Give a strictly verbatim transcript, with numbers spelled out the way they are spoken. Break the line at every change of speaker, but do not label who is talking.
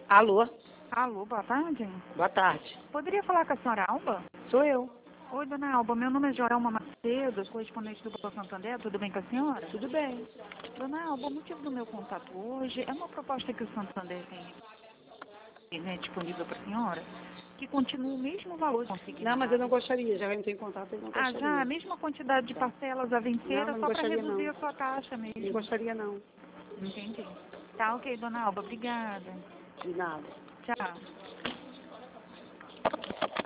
Alô?
Alô, boa tarde.
Boa tarde.
Poderia falar com a senhora Alba?
Sou eu.
Oi, dona Alba, meu nome é Joelma Macedo, correspondente do Banco Santander, tudo bem com a senhora?
Tudo bem.
Dona Alba, o motivo do meu contato hoje é uma proposta que o Santander tem, né, disponível para a senhora, que continua o mesmo valor consignado.
Não, mas eu não gostaria, já entrei em contato e não
Ah,
gostaria.
já, a mesma quantidade de
Tá.
parcelas a vencer,
Não, não
só para
gostaria,
reduzir
não.
a sua taxa mesmo.
Não gostaria não.
Entendi. Tá ok, dona Alba, obrigada.
De nada.
Tchau.